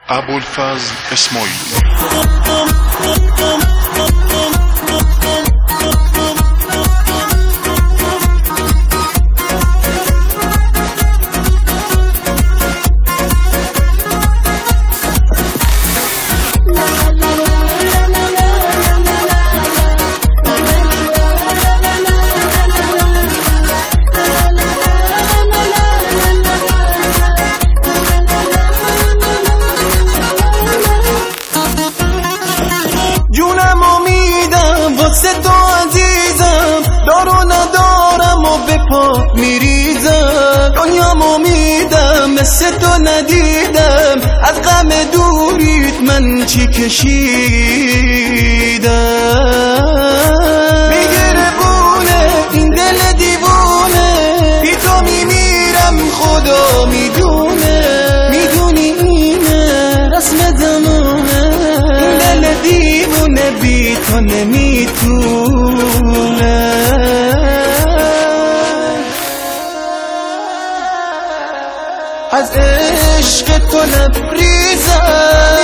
ابوالفضل اسماعیلی. واسه تو عزیزم، دارو ندارم و به پا میریزم. دنیامو میدم مثل تو ندیدم، از غم دوریت من چی کشیدم. میگیره بونه این دل دیوونه، بی تو میمیرم خدا میدونه. میدونی اینه رسم زمونه، این دل دیوونه بی تو نمیتونه. از عشق تو لبریزم،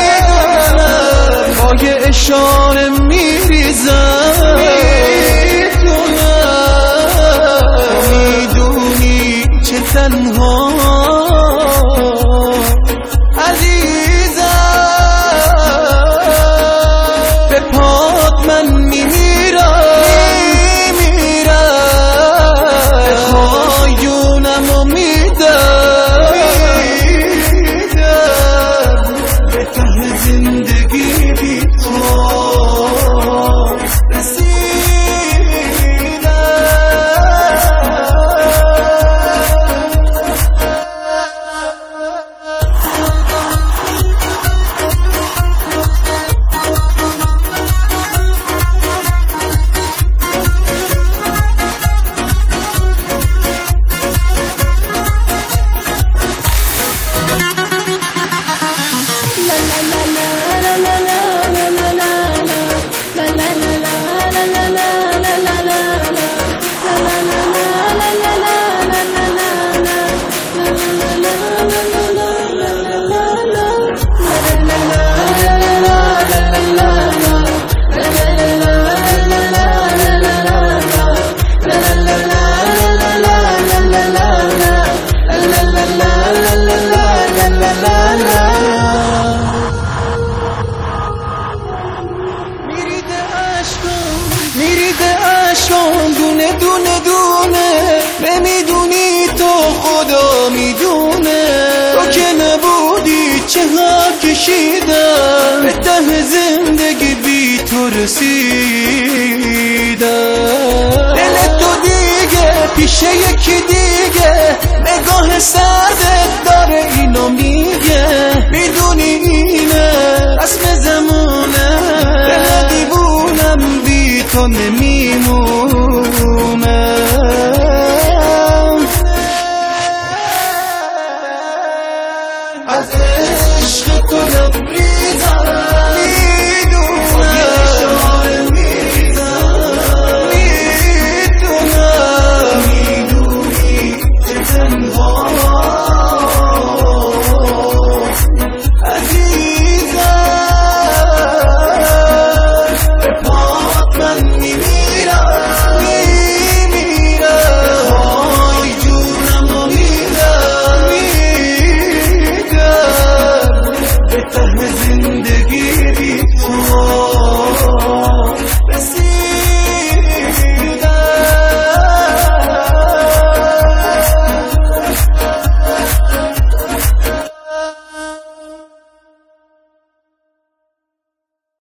پای اشاره میریزم. میدونی چه تنها من میمیرم، خواهیونم و میدم به ته زندگی بی تو میریده عشقم دونه دونه دونه. نمیدونی تو خدا میدونه، تو که نبودی چه ها کشیدم. به ته زندگی بی تو رسیدم. دل تو دیگه پیش یکی دیگه، نگاه سردت داره اینو میگه. میدونی اینه رسم زمونه، دل دیوونم بی تو نمیمونه. از عشق تو لبریزم،